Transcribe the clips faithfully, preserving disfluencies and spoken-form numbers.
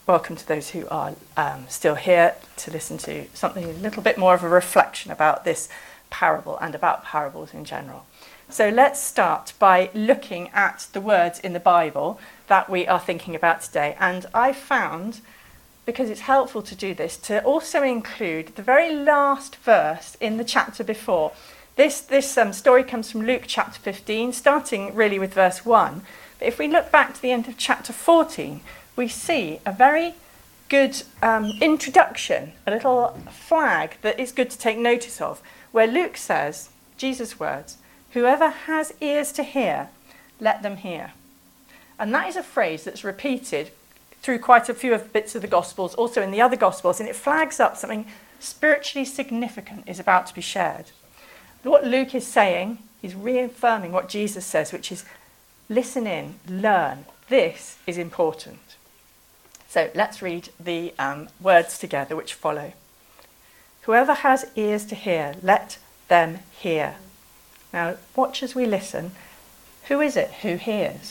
welcome to those who are um, still here to listen to something a little bit more of a reflection about this parable and about parables in general. So let's start by looking at the words in the Bible that we are thinking about today. And I found, because it's helpful to do this, to also include the very last verse in the chapter before. This, this um, story comes from Luke chapter fifteen, starting really with verse one. But if we look back to the end of chapter fourteen, we see a very good um, introduction, a little flag that is good to take notice of, where Luke says, Jesus' words, "Whoever has ears to hear, let them hear." And that is a phrase that's repeated through quite a few of the bits of the Gospels, also in the other Gospels, and it flags up something spiritually significant is about to be shared. What Luke is saying, he's reaffirming what Jesus says, which is listen in, learn. This is important. So let's read the um, words together which follow. "Whoever has ears to hear, let them hear." Now, watch as we listen. Who is it who hears?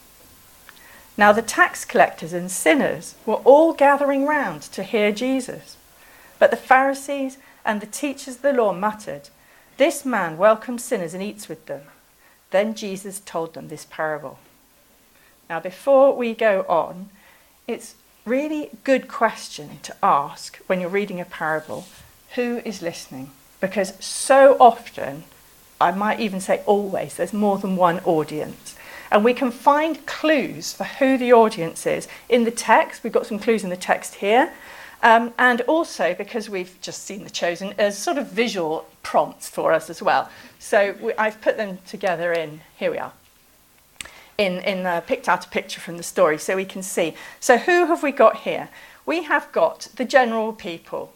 Now the tax collectors and sinners were all gathering round to hear Jesus. But the Pharisees and the teachers of the law muttered, "This man welcomes sinners and eats with them." Then Jesus told them this parable. Now before we go on, it's really a good question to ask when you're reading a parable, who is listening? Because so often, I might even say always, there's more than one audience. And we can find clues for who the audience is in the text. We've got some clues in the text here. Um, and also, because we've just seen The Chosen, as sort of visual prompts for us as well. So we, I've put them together in, here we are, in, in uh, picked out a picture from the story so we can see. So who have we got here? We have got the general people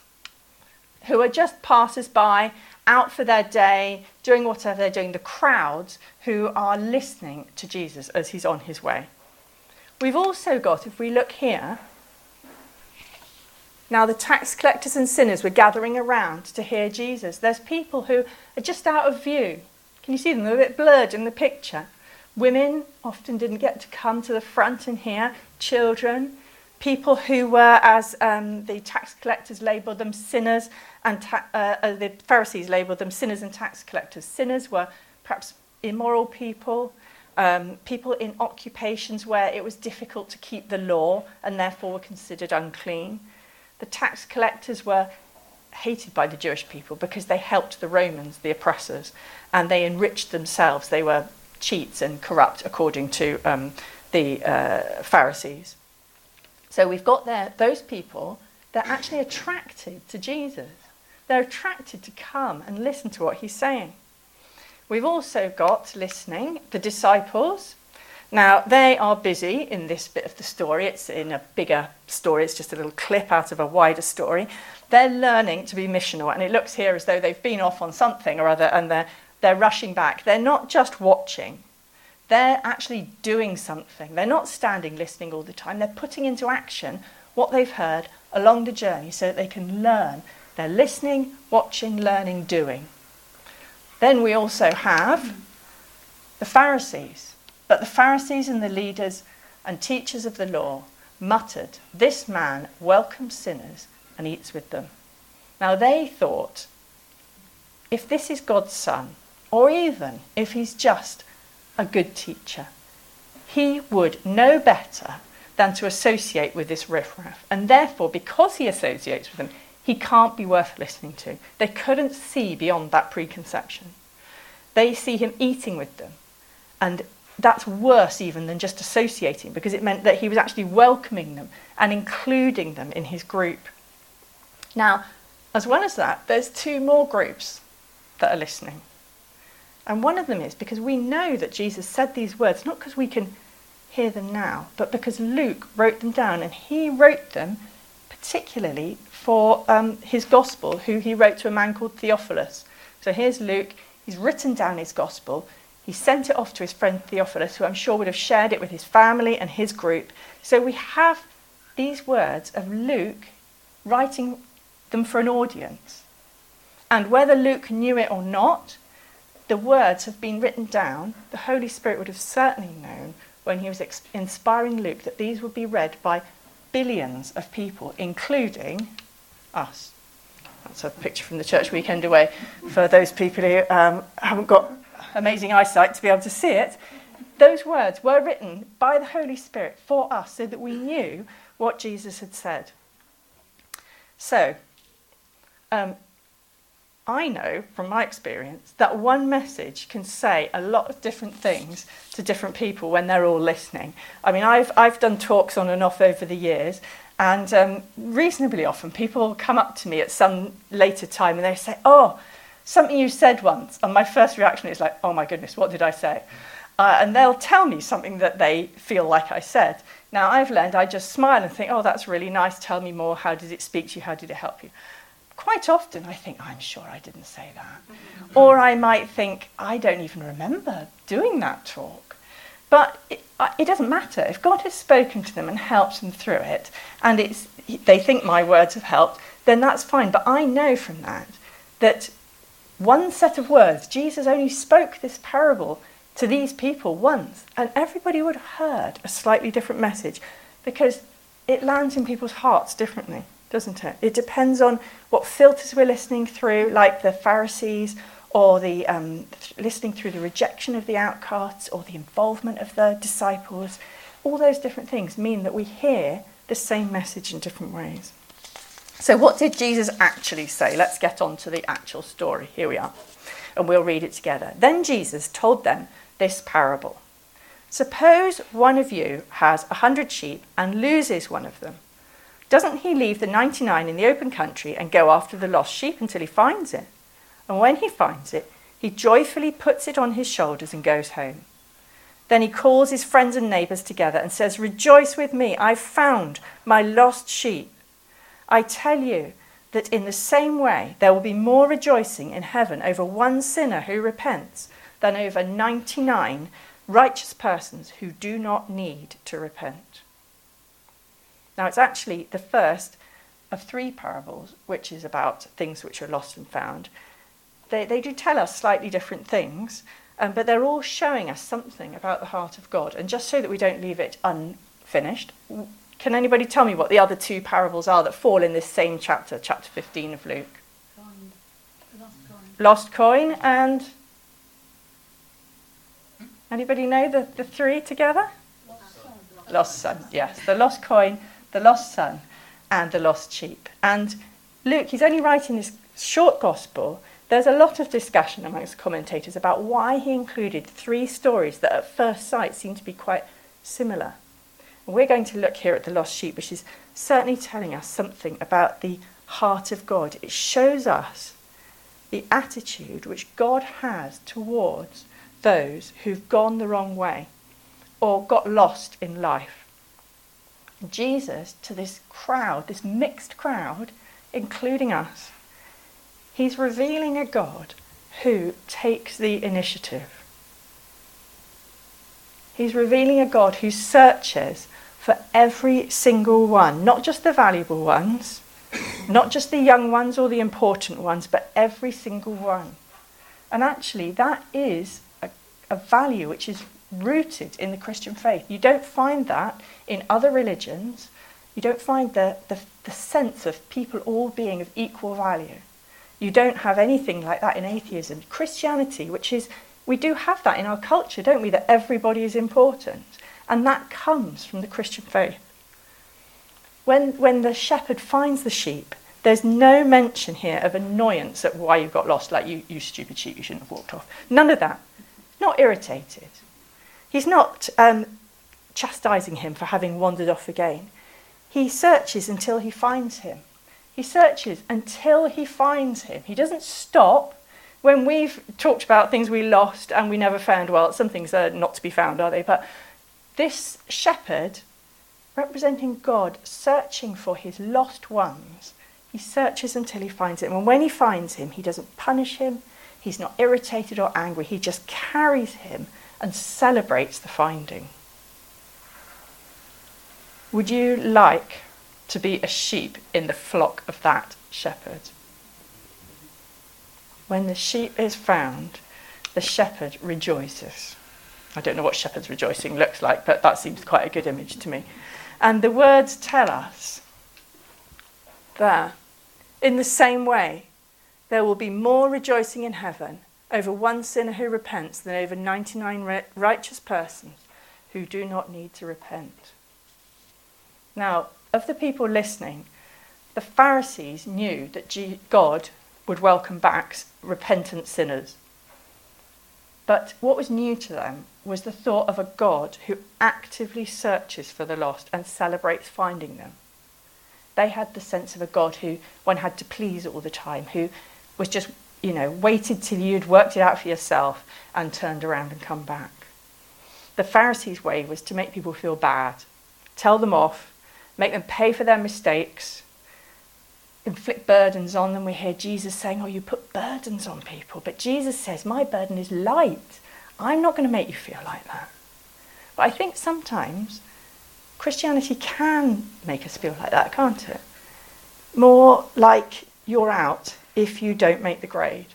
who are just passers-by, out for their day, doing whatever they're doing, the crowds who are listening to Jesus as he's on his way. We've also got, if we look here, now the tax collectors and sinners were gathering around to hear Jesus. There's people who are just out of view. Can you see them? They're a bit blurred in the picture. Women often didn't get to come to the front and hear. Children, people who were, as um, the tax collectors labelled them, sinners, and ta- uh, uh, the Pharisees labelled them sinners and tax collectors. Sinners were perhaps immoral people, um, people in occupations where it was difficult to keep the law and therefore were considered unclean. The tax collectors were hated by the Jewish people because they helped the Romans, the oppressors, and they enriched themselves. They were cheats and corrupt, according to um, the uh, Pharisees. So we've got there those people, they're actually attracted to Jesus. They're attracted to come and listen to what he's saying. We've also got, listening, the disciples. Now, they are busy in this bit of the story. It's in a bigger story. It's just a little clip out of a wider story. They're learning to be missional, and it looks here as though they've been off on something or other, and they're, they're rushing back. They're not just watching. They're actually doing something. They're not standing listening all the time. They're putting into action what they've heard along the journey so that they can learn. They're listening, watching, learning, doing. Then we also have the Pharisees. But the Pharisees and the leaders and teachers of the law muttered, "This man welcomes sinners and eats with them." Now they thought, if this is God's son, or even if he's just a good teacher, he would know better than to associate with this riffraff. And therefore, because he associates with them, he can't be worth listening to. They couldn't see beyond that preconception. They see him eating with them. And that's worse even than just associating, because it meant that he was actually welcoming them and including them in his group. Now, as well as that, there's two more groups that are listening. And one of them is because we know that Jesus said these words, not because we can hear them now, but because Luke wrote them down, and he wrote them particularly for um, his gospel, who he wrote to a man called Theophilus. So here's Luke. He's written down his gospel. He sent it off to his friend Theophilus, who I'm sure would have shared it with his family and his group. So we have these words of Luke writing them for an audience. And whether Luke knew it or not, the words have been written down. The Holy Spirit would have certainly known when he was ex- inspiring Luke that these would be read by billions of people, including us. That's a picture from the church weekend away for those people who um, haven't got amazing eyesight to be able to see it. Those words were written by the Holy Spirit for us so that we knew what Jesus had said. So, um, I know from my experience that one message can say a lot of different things to different people when they're all listening. I mean, I've I've done talks on and off over the years, and um, reasonably often people come up to me at some later time and they say, "Oh, something you said once," and my first reaction is like, "Oh my goodness, what did I say?" Uh, and they'll tell me something that they feel like I said. Now, I've learned I just smile and think, "Oh, that's really nice. Tell me more. How did it speak to you? How did it help you?" Quite often I think, I'm sure I didn't say that. Or I might think, I don't even remember doing that talk. But it, it doesn't matter. If God has spoken to them and helped them through it, and it's they think my words have helped, then that's fine. But I know from that, that one set of words, Jesus only spoke this parable to these people once, and everybody would have heard a slightly different message, because it lands in people's hearts differently, doesn't it? It depends on what filters we're listening through, like the Pharisees, or the um, th- listening through the rejection of the outcasts, or the involvement of the disciples. All those different things mean that we hear the same message in different ways. So what did Jesus actually say? Let's get on to the actual story. Here we are. And we'll read it together. Then Jesus told them this parable. Suppose one of you has a hundred sheep and loses one of them. Doesn't he leave the ninety-nine in the open country and go after the lost sheep until he finds it? And when he finds it, he joyfully puts it on his shoulders and goes home. Then he calls his friends and neighbours together and says, "Rejoice with me, I've found my lost sheep." I tell you that in the same way there will be more rejoicing in heaven over one sinner who repents than over ninety-nine righteous persons who do not need to repent. Now, it's actually the first of three parables, which is about things which are lost and found. They, they do tell us slightly different things, um, but they're all showing us something about the heart of God. And just so that we don't leave it unfinished, can anybody tell me what the other two parables are that fall in this same chapter, chapter fifteen of Luke? Coin. Lost coin. Lost coin and... Anybody know the, the three together? Lost son. Lost son, yes. The lost coin, the lost son, and the lost sheep. And Luke, he's only writing this short gospel. There's a lot of discussion amongst commentators about why he included three stories that at first sight seem to be quite similar. And we're going to look here at the lost sheep, which is certainly telling us something about the heart of God. It shows us the attitude which God has towards those who've gone the wrong way or got lost in life. Jesus, to this crowd, this mixed crowd, including us, he's revealing a God who takes the initiative. He's revealing a God who searches for every single one, not just the valuable ones, not just the young ones or the important ones, but every single one. And actually, that is a, a value which is rooted in the Christian faith. You don't find that in other religions. You don't find the, the, the sense of people all being of equal value. You don't have anything like that in atheism. Christianity, which is, we do have that in our culture, don't we, that everybody is important. And that comes from the Christian faith. When, when the shepherd finds the sheep, there's no mention here of annoyance at why you got lost, like you, you stupid sheep, you shouldn't have walked off. None of that. Not irritated. He's not um, chastising him for having wandered off again. He searches until he finds him. He searches until he finds him. He doesn't stop. When we've talked about things we lost and we never found, well, some things are not to be found, are they? But this shepherd, representing God, searching for his lost ones, he searches until he finds him. And when he finds him, he doesn't punish him. He's not irritated or angry. He just carries him and celebrates the finding. Would you like to be a sheep in the flock of that shepherd? When the sheep is found, the shepherd rejoices. I don't know what shepherd's rejoicing looks like, but that seems quite a good image to me. And the words tell us there, in the same way, there will be more rejoicing in heaven over one sinner who repents than over ninety-nine righteous persons who do not need to repent. Now, of the people listening, the Pharisees knew that God would welcome back repentant sinners. But what was new to them was the thought of a God who actively searches for the lost and celebrates finding them. They had the sense of a God who one had to please all the time, who was just, you know, waited till you'd worked it out for yourself and turned around and come back. The Pharisees' way was to make people feel bad, tell them off, make them pay for their mistakes, inflict burdens on them. We hear Jesus saying, oh, you put burdens on people. But Jesus says, my burden is light. I'm not going to make you feel like that. But I think sometimes Christianity can make us feel like that, can't it? More like you're out if you don't make the grade.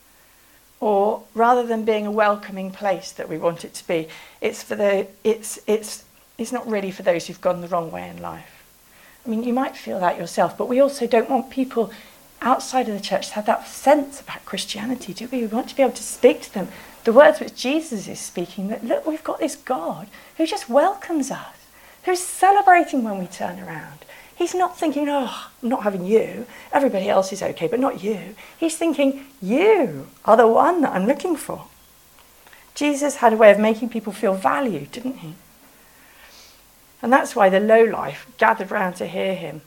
Or rather than being a welcoming place that we want it to be, it's for the it's it's it's not really for those who've gone the wrong way in life. I mean, you might feel that yourself, but we also don't want people outside of the church to have that sense about Christianity, do we? We want to be able to speak to them the words which Jesus is speaking, that look, we've got this God who just welcomes us, who's celebrating when we turn around. He's not thinking, oh, I'm not having you. Everybody else is okay, but not you. He's thinking, you are the one that I'm looking for. Jesus had a way of making people feel valued, didn't he? And that's why the lowlife gathered round to hear him.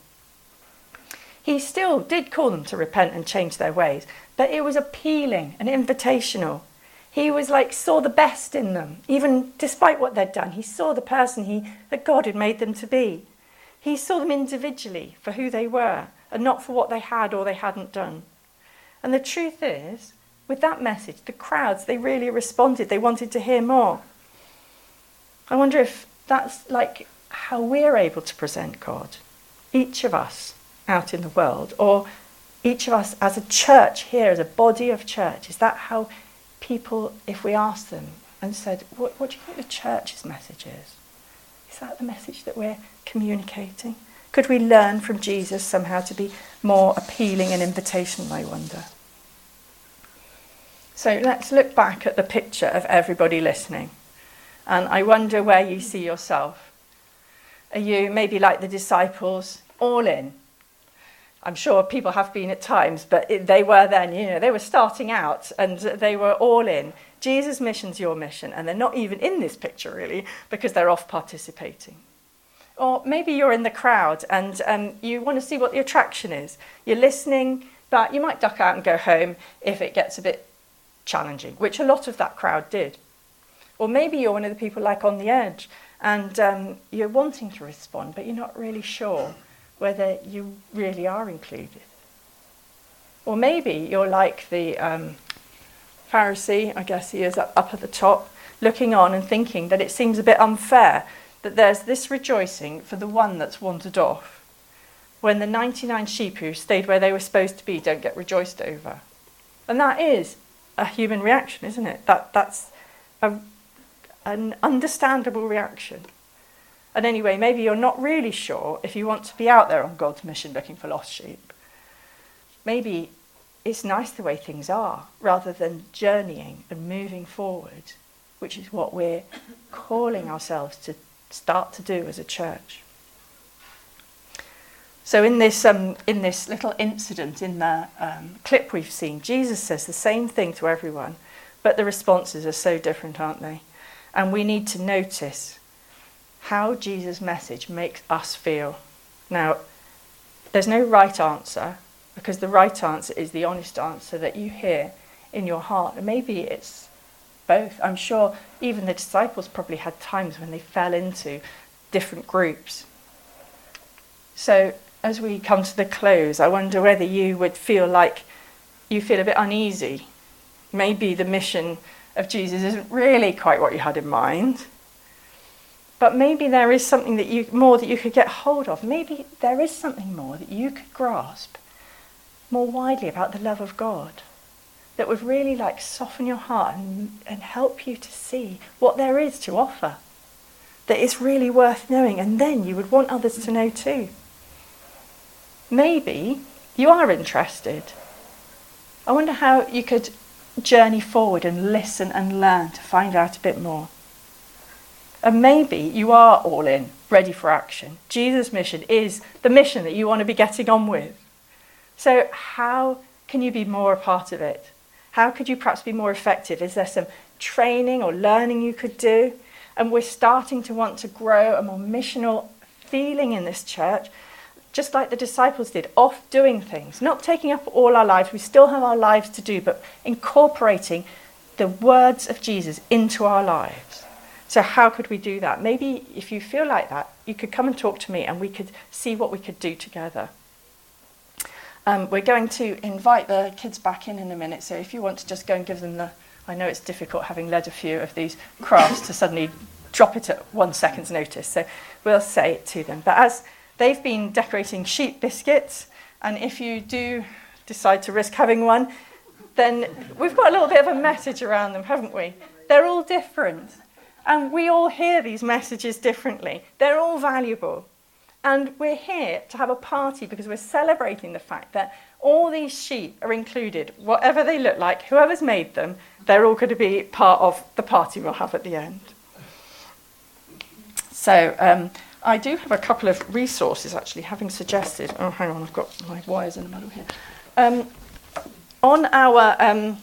He still did call them to repent and change their ways, but it was appealing and invitational. He was like, saw the best in them, even despite what they'd done. He saw the person he that God had made them to be. He saw them individually for who they were and not for what they had or they hadn't done. And the truth is, with that message, the crowds, they really responded. They wanted to hear more. I wonder if that's like how we're able to present God, each of us out in the world, or each of us as a church here, as a body of church. Is that how people, if we asked them and said, what, what do you think the church's message is? Is that the message that we're communicating? Could we learn from Jesus somehow to be more appealing and invitational, I wonder? So let's look back at the picture of everybody listening. And I wonder where you see yourself. Are you maybe like the disciples, all in? I'm sure people have been at times, but it, they were then, you know, they were starting out and they were all in. Jesus' mission's your mission, and they're not even in this picture really because they're off participating. Or maybe you're in the crowd and um, you want to see what the attraction is. You're listening, but you might duck out and go home if it gets a bit challenging, which a lot of that crowd did. Or maybe you're one of the people like on the edge and um, you're wanting to respond, but you're not really sure whether you really are included. Or maybe you're like the um, Pharisee, I guess he is up, up at the top, looking on and thinking that it seems a bit unfair that there's this rejoicing for the one that's wandered off, when the ninety-nine sheep who stayed where they were supposed to be don't get rejoiced over. And that is a human reaction, isn't it? That That's a an understandable reaction. And anyway, maybe you're not really sure if you want to be out there on God's mission looking for lost sheep. Maybe it's nice the way things are, rather than journeying and moving forward, which is what we're calling ourselves to start to do as a church. So in this um, in this little incident in the um, clip we've seen, Jesus says the same thing to everyone, but the responses are so different, aren't they? And we need to notice how Jesus' message makes us feel. Now, there's no right answer, because the right answer is the honest answer that you hear in your heart. And maybe it's both. I'm sure even the disciples probably had times when they fell into different groups. So as we come to the close, I wonder whether you would feel like you feel a bit uneasy. Maybe the mission of Jesus isn't really quite what you had in mind. But maybe there is something that you more that you could get hold of. Maybe there is something more that you could grasp more widely about the love of God that would really like soften your heart and, and help you to see what there is to offer. that it's really worth knowing, and then you would want others to know too. Maybe you are interested. I wonder how you could journey forward and listen and learn to find out a bit more. And maybe you are all in, ready for action. Jesus' mission is the mission that you want to be getting on with. So how can you be more a part of it? How could you perhaps be more effective? Is there some training or learning you could do? And we're starting to want to grow a more missional feeling in this church, just like the disciples did, off doing things, not taking up all our lives. We still have our lives to do, but incorporating the words of Jesus into our lives. So how could we do that? Maybe if you feel like that, you could come and talk to me and we could see what we could do together. Um, we're going to invite the kids back in in a minute, so if you want to just go and give them the... I know it's difficult having led a few of these crafts to suddenly drop it at one second's notice, so we'll say it to them. But as they've been decorating sheep biscuits, and if you do decide to risk having one, then we've got a little bit of a message around them, haven't we? They're all different, and we all hear these messages differently. They're all valuable. And we're here to have a party because we're celebrating the fact that all these sheep are included, whatever they look like, whoever's made them, they're all going to be part of the party we'll have at the end. So um, I do have a couple of resources, actually, having suggested... Oh, hang on, I've got my wires in the middle here. Um, on our um,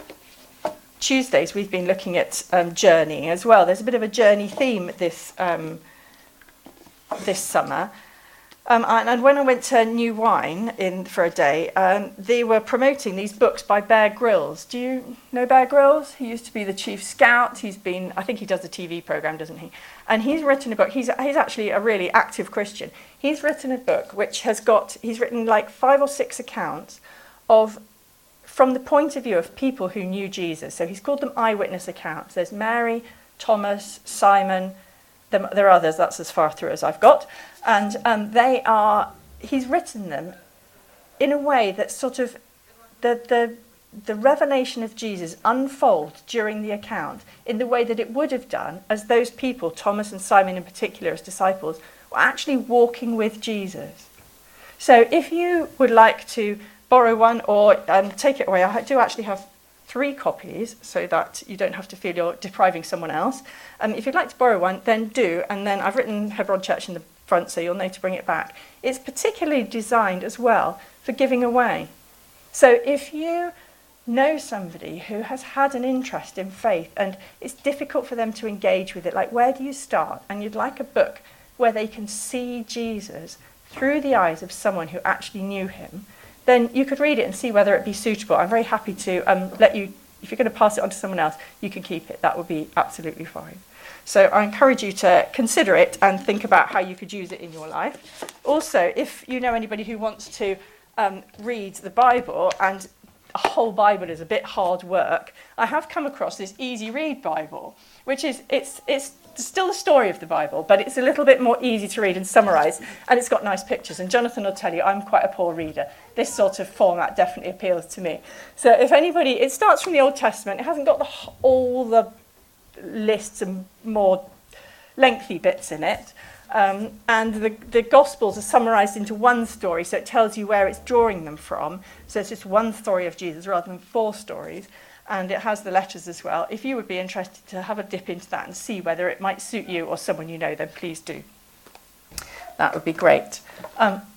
Tuesdays, we've been looking at um, journeying as well. There's a bit of a journey theme this um this summer. Um, and, and when I went to New Wine in for a day, um, they were promoting these books by Bear Grylls. Do you know Bear Grylls? He used to be the chief scout. He's been, I think he does a T V programme, doesn't he? And he's written a book. He's, he's actually a really active Christian. He's written a book which has got, he's written like five or six accounts of, from the point of view of people who knew Jesus. So he's called them eyewitness accounts. There's Mary, Thomas, Simon, there are others, that's as far through as I've got. And um, they are, he's written them in a way that sort of, the, the, the revelation of Jesus unfolds during the account in the way that it would have done as those people, Thomas and Simon in particular as disciples, were actually walking with Jesus. So if you would like to borrow one or um, take it away, I do actually have three copies so that you don't have to feel you're depriving someone else. Um, if you'd like to borrow one, then do. And then I've written Hebron Church in the front so you'll know to bring it back. It's particularly designed as well for giving away. So if you know somebody who has had an interest in faith and it's difficult for them to engage with it, like where do you start? And you'd like a book where they can see Jesus through the eyes of someone who actually knew him, then you could read it and see whether it be suitable. I'm very happy to um, let you, if you're going to pass it on to someone else, you can keep it. That would be absolutely fine. So I encourage you to consider it and think about how you could use it in your life. Also, if you know anybody who wants to um, read the Bible, and a whole Bible is a bit hard work, I have come across this Easy Read Bible, which is, it's it's still the story of the Bible, but it's a little bit more easy to read and summarise, and it's got nice pictures. And Jonathan will tell you, I'm quite a poor reader. This sort of format definitely appeals to me. So if anybody, it starts from the Old Testament. It hasn't got the, all the lists and more lengthy bits in it. Um, and the, the Gospels are summarised into one story, so it tells you where it's drawing them from. So it's just one story of Jesus rather than four stories. And it has the letters as well. If you would be interested to have a dip into that and see whether it might suit you or someone you know, then please do. That would be great. Um,